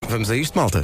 Vamos a isto, malta.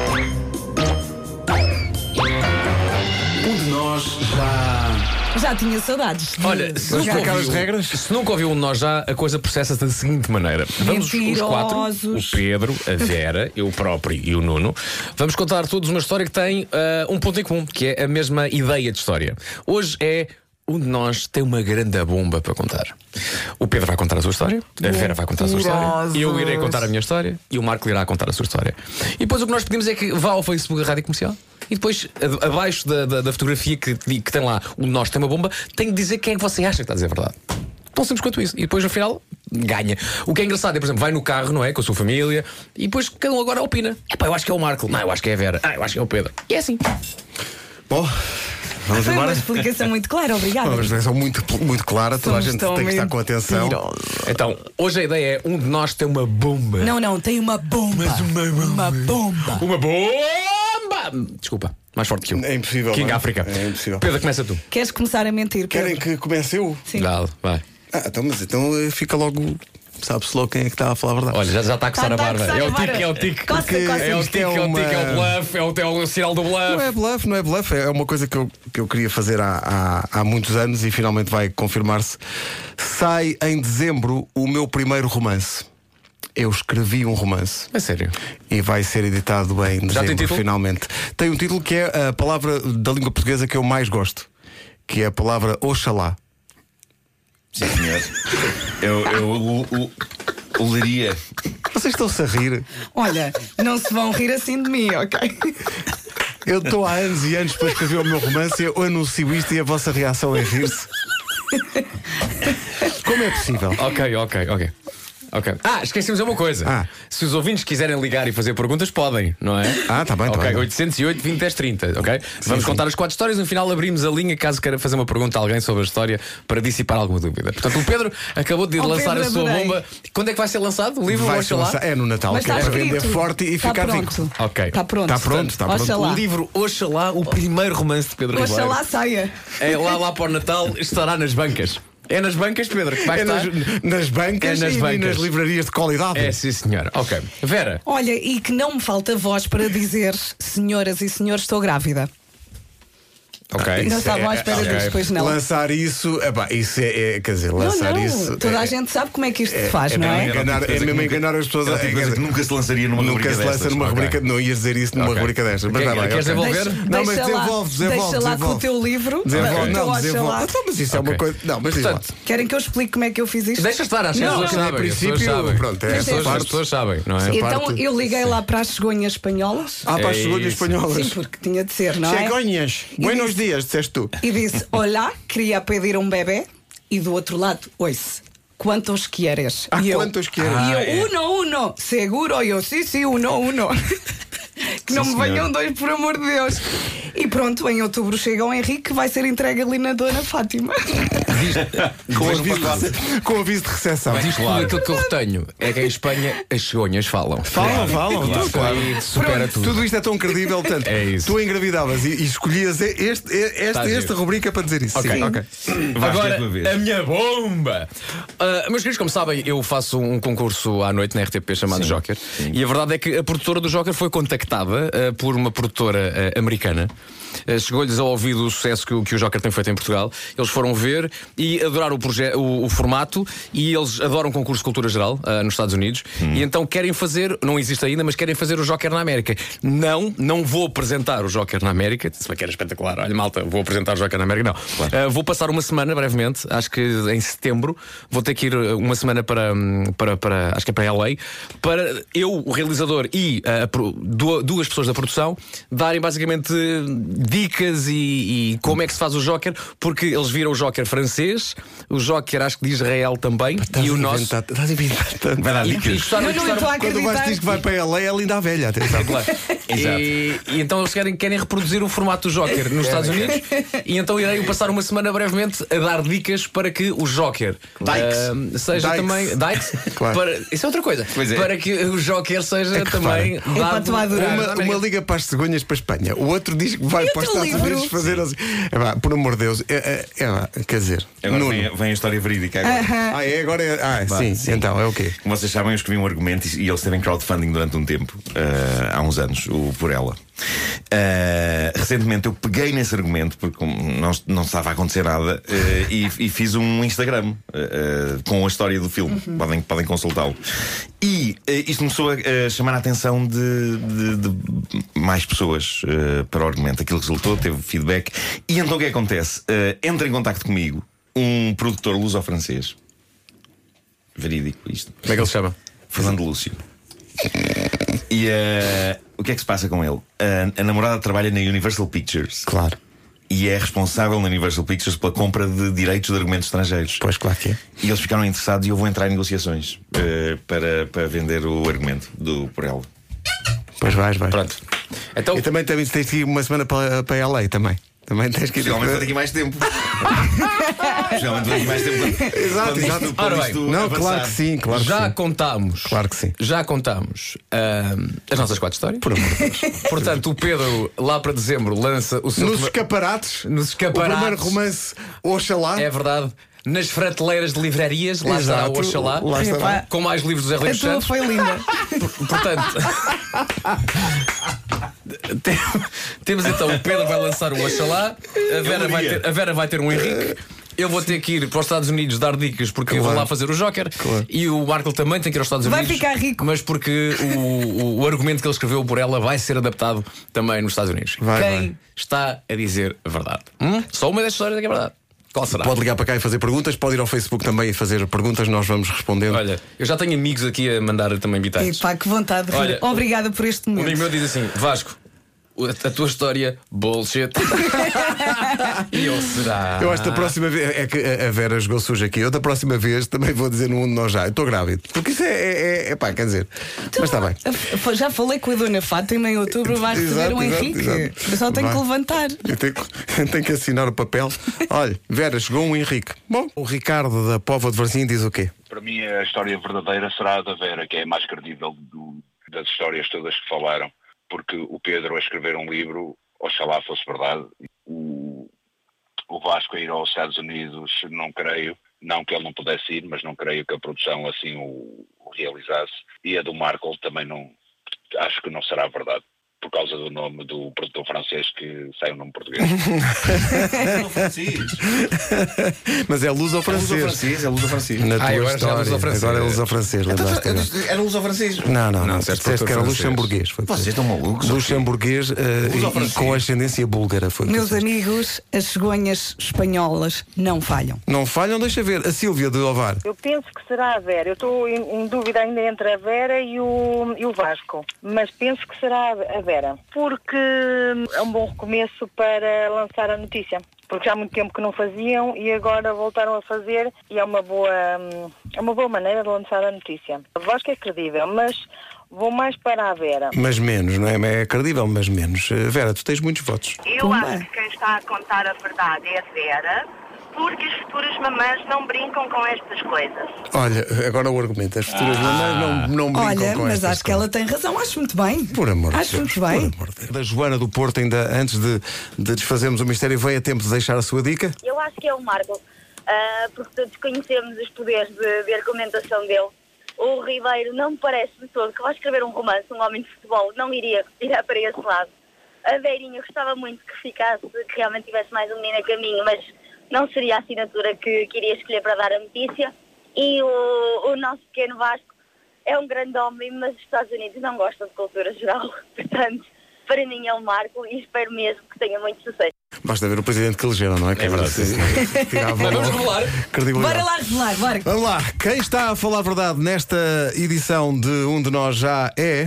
Um de nós Já tinha saudades. Olha, se Vamos nunca, explicar as ouviu, regras? se nunca ouviu um de nós já, a coisa processa-se da seguinte maneira. Vamos os quatro, Mentirosos. o Pedro, a Vera, eu próprio e o Nuno, vamos contar todos uma história que tem um ponto em comum, que é a mesma ideia de história. Hoje é um de nós tem uma grande bomba para contar. O Pedro vai contar a sua história, a Vera vai contar a sua história, eu irei contar a minha história e o Marco irá contar a sua história. E depois o que nós pedimos é que vá ao Facebook da Rádio Comercial e depois, abaixo da fotografia que tem lá o nós tem uma bomba, tem que dizer quem é que você acha que está a dizer a verdade. Tão simples quanto isso. E depois, no final, ganha. O que é engraçado é, por exemplo, vai no carro, não é? Com a sua família e depois cada um agora opina. Epá, eu acho que é o Marco. Não, eu acho que é a Vera. Eu acho que é o Pedro. E é assim. Bom, vamos Foi uma embora. explicação muito clara, obrigada. Uma explicação muito clara, toda a Somos gente tão tem que estar com atenção. mentirosos. Então, hoje a ideia é um de nós tem uma bomba. Não, tem uma bomba. Uma bomba. Uma bomba! Desculpa, mais forte que eu. É impossível. King não é? África. É impossível. Pedro, começa tu. Queres começar a mentir, Pedro? Querem que comece eu? Sim. Dá, vai. Então fica logo. Sabe-se logo quem é que está a falar a verdade. Olha, já está a coçar Tá a a barba. coçar É a o barba. tique, é o tique. Coça, Porque coça. É o isto tique, é o tique, é o bluff, é o sinal do bluff. Não é bluff, é uma coisa que eu queria fazer há muitos anos e finalmente vai confirmar-se. Sai em dezembro o meu primeiro romance. Eu escrevi um romance É sério. e vai ser editado em tem dezembro, título? finalmente. Tem um título que é a palavra da língua portuguesa que eu mais gosto, que é a palavra Oxalá. Sim, senhor. Eu leria. Vocês estão-se a rir? Olha, não se vão rir assim de mim, ok? Eu estou há anos e anos para escrever o meu romance, eu anuncio isto e a vossa reação é rir-se. Como é possível? Ok. Esquecemos de uma coisa. Se os ouvintes quiserem ligar e fazer perguntas, podem, não é? Tá bem, tá Ok, bem. 808 20 10 30, ok? Vamos contar as 4 histórias. No final abrimos a linha caso queira fazer uma pergunta a alguém sobre a história para dissipar alguma dúvida. Portanto, o Pedro acabou de lançar Pedro, a sua adorei. bomba. Quando é que vai ser lançado o livro? Vai ser Oxalá? lançado- É no Natal, Mas que é está para vender escrito. forte e Está ficar pronto. rico. Ok. Está pronto. Está pronto, está pronto. Oxalá. O livro Oxalá, o primeiro romance de Pedro Ribeiro. Oxalá saia. É lá para o Natal, estará nas bancas. É nas bancas, Pedro, que vai É estar. nas bancas, É nas e bancas. nas livrarias de qualidade. É, sim, senhor. Ok. Vera. Olha, e que não me falta voz para dizer, senhoras e senhores, estou grávida. Ok. Não estava à espera disto, pois não. Lançar isso, isso quer dizer, lançar não, isso. toda a gente sabe como é que isto se faz, não mesmo é? enganar, é mesmo enganar as pessoas. É o tipo de coisa que nunca se lançaria numa Nunca rubrica se lança destas. numa Ok. rubrica, não ias dizer isso numa Ok. rubrica destas. Mas tá bem, Queres ok. desenvolver? Não, mas deixa lá, desenvolve. Deixa lá com o teu livro. Desenvolve, Então, não, Oxalá. desenvolve. Então, mas isso é uma Ok. coisa. Não, mas diz lá. Portanto, Querem que eu explique como é que eu fiz isto? deixa estar, acho que as Não, pessoas a sabem. princípio, as pessoas sabem. pronto, é As essa pessoas- parte. as pessoas sabem, não é? Essa Então parte. eu liguei lá para as cegonhas espanholas. Para as É cegonhas isso. espanholas. Sim, porque tinha de ser, não é? Cegonhas. Buenos dias, disseste tu. E disse: Olá, queria pedir um bebê. E do outro lado, ouça, quantos queres? E eu, Quantos queres? E eu, uno. Seguro, eu, sim, uno. Que não me senhor. venham dois, por amor de Deus. E pronto, em outubro chega o Henrique, que vai ser entregue ali na Dona Fátima. Com aviso de recepção. Mas isto tudo aquilo que eu retenho é que em Espanha as cegonhas falam. Falam. Isso Então, claro. aí supera tudo. Tudo isto é tão credível, portanto, É isso. tu engravidavas e escolhias esta giro. rubrica para dizer isso. Ok, Sim. ok. Vasco, é a Agora, tua vez. a minha bomba! Meus queridos, como sabem, eu faço um concurso à noite na RTP chamado Joker. E a verdade é que a produtora do Joker foi contactada por uma produtora americana. Chegou-lhes ao ouvido o sucesso que o Joker tem feito em Portugal. Eles foram ver e adoraram o formato. E eles adoram concurso de cultura geral nos Estados Unidos. E então querem fazer, não existe ainda, mas querem fazer o Joker na América. Não vou apresentar o Joker na América. Se bem que era espetacular. Olha, malta, vou apresentar o Joker na América. Não. Vou passar uma semana brevemente. Acho que em setembro vou ter que ir uma semana para acho que é para LA, para eu, o realizador e duas pessoas da produção darem basicamente dicas e como é que se faz o Joker, porque eles viram o Joker francês, o Joker acho que de Israel também, e o nosso. Estás a inventar tanto. Vai dar E dicas. gostaram- Eu não estou a Quando o Vasco acreditar. diz que vai para ela, é linda a velha. Atenção. Claro. E então eles querem reproduzir o formato do Joker nos Estados Unidos. E então irei passar uma semana brevemente a dar dicas para que o Joker seja Dykes. também. Dykes? Claro. Isso é outra coisa. Pois é. Para que o Joker seja que também Epá, tu a dado. adorar. Uma liga para as cegonhas para a Espanha, o outro diz que vai E o para os teu Estados livro? Unidos fazer assim. Por amor de Deus, quer dizer, Agora Nuno. vem a história verídica agora. Agora é. Sim, então é o quê? Como vocês sabem, eu escrevi um argumento e ele esteve em crowdfunding durante um tempo, há uns anos, o Por Ela. Recentemente eu peguei nesse argumento, porque não estava a acontecer nada, e fiz um Instagram com a história do filme. Podem consultá-lo. E isto começou a chamar a atenção de mais pessoas para o argumento. Aquilo resultou, teve feedback. E então o que acontece? Entra em contacto comigo um produtor luso-francês. Verídico isto. Como é que ele se chama? Fernando Lúcio. E o que é que se passa com ele? A namorada trabalha na Universal Pictures. Claro. E é responsável na Universal Pictures pela compra de direitos de argumentos estrangeiros. Pois, claro que é. E eles ficaram interessados e eu vou entrar em negociações para vender o argumento do Por Ela. Pois vais. Pronto. Então, E também tens que ir uma semana para LA também. Também tens que ir. Finalmente vou ter aqui mais tempo. Finalmente vou ter aqui mais tempo. Exato. Ora bem. Não, claro que sim, claro que já sim. contámos. Claro que sim. Já contámos as nossas 4 histórias. Por amor de Deus. Portanto, o Pedro, lá para dezembro, lança o seu. Nos escaparates. Nos escaparates. O primeiro romance, Oxalá. É verdade. Nas prateleiras de livrarias, lá está Exato. o Oxalá. Lá está. Epá. Com mais livros do Zé A Rodrigues tua Santos. foi linda. Portanto, temos então o Pedro vai lançar o Oxalá, a Vera vai ter um Henrique. Eu vou ter que ir para os Estados Unidos dar dicas porque eu vou lá fazer o Joker. Claro. E o Marco também tem que ir aos Estados Vai Unidos. ficar rico. Mas porque o argumento que ele escreveu por ela vai ser adaptado também nos Estados Unidos. Vai. Quem está a dizer a verdade? Só uma das histórias é que é verdade. Qual será? Pode ligar para cá e fazer perguntas. Pode ir ao Facebook também e fazer perguntas. Nós vamos respondendo. Olha, eu já tenho amigos aqui a mandar também bitados. Epá, que vontade. Olha, Obrigada por este Um amigo momento. meu diz assim: Vasco, a tua história, bullshit. E eu será. Eu acho que da próxima vez. É que a Vera jogou suja aqui. Eu da próxima vez também vou dizer no mundo nós já. Eu estou grávido. Porque isso é pá, quer dizer. Mas está bem. Já falei com a Dona Fátima em outubro. Vais receber um Henrique. exato. Eu só tenho Vai. que levantar. Eu tenho que assinar o papel. Olha, Vera, chegou um Henrique. Bom, o Ricardo da Póvoa de Varzim diz o quê? Para mim a história verdadeira será a da Vera, que é a mais credível das histórias todas que falaram, porque o Pedro a escrever um livro, oxalá fosse verdade. O Vasco a ir aos Estados Unidos, não creio, não que ele não pudesse ir, mas não creio que a produção assim o realizasse. E a do Marco também não, acho que não será verdade, por causa do nome do produtor francês que sai um nome português. Mas é luso-francês. É luso-francês. Na tua agora já é história. luso-francês. Agora é luso-francês. lembraste agora. Era luso-francês. Não. disseste Disseste que era francês. luxemburguês. Foi Vocês estão malucos? luxemburguês e com ascendência búlgara. Foi o que Meus disseste. amigos, as cegonhas espanholas não falham. Não falham, deixa ver. A Sílvia de Ovar. Eu penso que será a Vera. Eu estou em dúvida ainda entre a Vera e o Vasco. Mas penso que será a Vera. Porque é um bom recomeço para lançar a notícia. Porque já há muito tempo que não faziam e agora voltaram a fazer e é uma boa maneira de lançar a notícia. A Vasco é credível, mas vou mais para a Vera. Mas menos, não é? É credível, mas menos. Vera, tu tens muitos votos. Eu Pumba. acho que quem está a contar a verdade é a Vera, porque as futuras mamãs não brincam com estas coisas. Olha, agora o argumento. As futuras mamães não brincam Olha, com mas estas acho que ela coisas. tem razão. Acho muito bem. Por amor de Acho Deus, muito bem. por amor de Deus. Da Joana do Porto, ainda antes de desfazermos o mistério, veio a tempo de deixar a sua dica? Eu acho que é o Marco, porque todos conhecemos os poderes de argumentação dele. O Ribeiro não me parece de todo que ao escrever um romance, um homem de futebol, não iria para esse lado. A Veirinha gostava muito que ficasse, que realmente tivesse mais um menino a caminho, mas não seria a assinatura que iria escolher para dar a notícia. E o nosso pequeno Vasco é um grande homem, mas os Estados Unidos não gostam de cultura geral. Portanto, para mim é o Marco e espero mesmo que tenha muito sucesso. Basta ver o presidente que elegeram, não é? Que verdade, Vamos revelar. Bora lá revelar, bora. Vamos lá, quem está a falar a verdade nesta edição de Um de Nós Já é.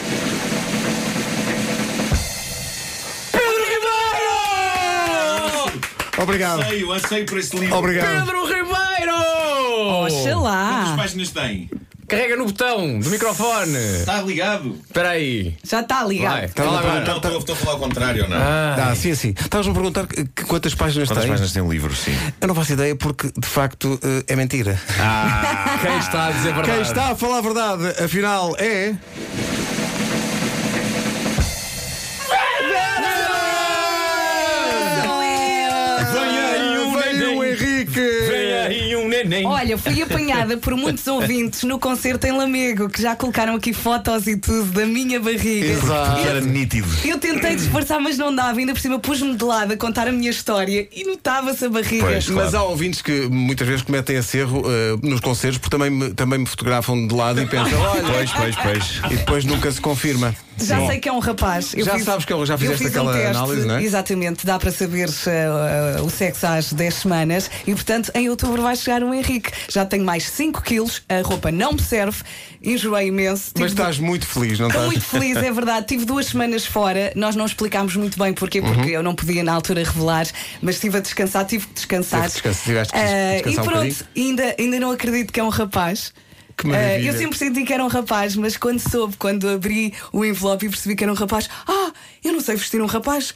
Obrigado. Anseio por esse livro. Obrigado. Pedro Ribeiro! Oxalá. Quantas páginas tem? Carrega no botão do microfone. Está ligado? Espera aí. Já está ligado. Vai. Estava a Fala perguntar- agora. Estou a falar ao contrário ou não? Sim. Estavas-me a perguntar quantas páginas Quantas tem? páginas tem o livro, sim? Eu não faço ideia porque, de facto, é mentira. Quem está a dizer a verdade? Quem está a falar a verdade, afinal, é. Vem aí o Veio o neném. Henrique! neném. Olha, fui apanhada por muitos ouvintes no concerto em Lamego, que já colocaram aqui fotos e tudo da minha barriga. Exato. Que era nítido. Eu tentei disfarçar, mas não dava. Ainda por cima pus-me de lado a contar a minha história e notava-se a barriga. Pois, Mas claro. há ouvintes que muitas vezes cometem esse erro nos concertos, porque também me fotografam de lado e pensam, olha, Pois. e depois nunca se confirma. Já Sim. sei que é um rapaz. Já sabes que já fizeste eu fiz aquela teste, análise, não é? Exatamente, dá para saber o sexo às 10 semanas e, portanto, em outubro vai chegar o Henrique. Já tenho mais 5 quilos, a roupa não me serve, enjoei imenso. Mas estás muito feliz, não Estou estás? muito feliz, é verdade. Tive 2 semanas fora, nós não explicámos muito bem porquê, porque eu não podia na altura revelar, mas estive a descansar, tive que descansar. Tiveste que descansar E um pronto, bocadinho. ainda não acredito que é um rapaz. Que maravilha. Eu sempre senti que era um rapaz, mas quando abri o envelope e percebi que era um rapaz, eu não sei vestir um rapaz.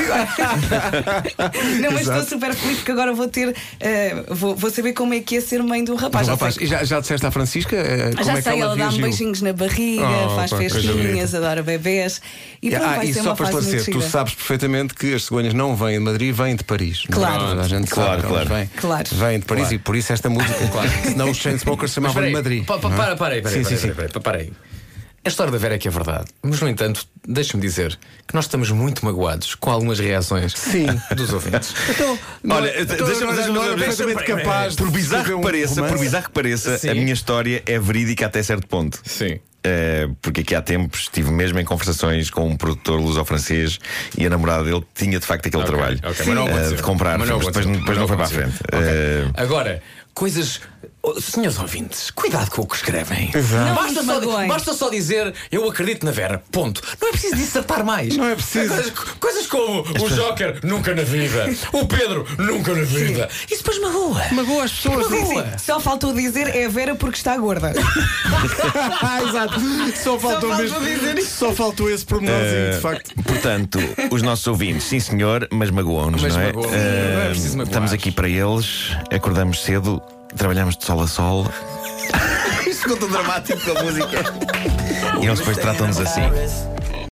Não, mas estou super feliz porque agora vou ter, vou saber como é que é ser mãe de um rapaz. E já disseste à Francisca como Já é que sei, ela dá-me reagiu? beijinhos na barriga, faz pá, coisa festinhas, adora bebés. E pronto, vai e ser só uma para fase muito esclarecer, tu gira. sabes perfeitamente que as cegonhas não vêm de Madrid, vêm de Paris. Claro. Toda a gente Claro, sabe, elas claro. vêm. Claro. Vêm de Paris e por isso esta música. Senão os Chainsmokers chamavam de Madrid. Para aí. A história da Vera é que é verdade. Mas, no entanto, deixa-me dizer que nós estamos muito magoados com algumas reações dos ouvintes. Olha, deixa-me perfeitamente capaz. Por bizarro que pareça, Sim. a minha história é verídica até certo ponto. Sim. Porque aqui há tempos estive mesmo em conversações com um produtor luso-francês e a namorada dele tinha de facto aquele trabalho mas não aconteceu. de comprar Mas não filmes. Depois aconteceu. não foi para a frente. Agora, coisas. Senhores ouvintes, cuidado com o que escrevem. Não Basta me só, magoem. basta só dizer eu acredito na Vera. Ponto. Não é preciso dissertar mais. Não é preciso. Coisas como o Joker nunca na vida, o Pedro nunca na vida. Isso depois magoa. Magoa as pessoas. Magoa. Só faltou dizer é a Vera porque está gorda. Exato. Só faltou Só faltou esse pormenorzinho, de facto. Portanto, os nossos ouvintes, sim senhor, mas magoam-nos, Mas não é? magoam-nos, não é preciso magoar. Estamos aqui para eles, acordamos cedo, trabalhamos de sol a sol. Isto ficou tão dramático com a música. E eles depois tratam-nos assim.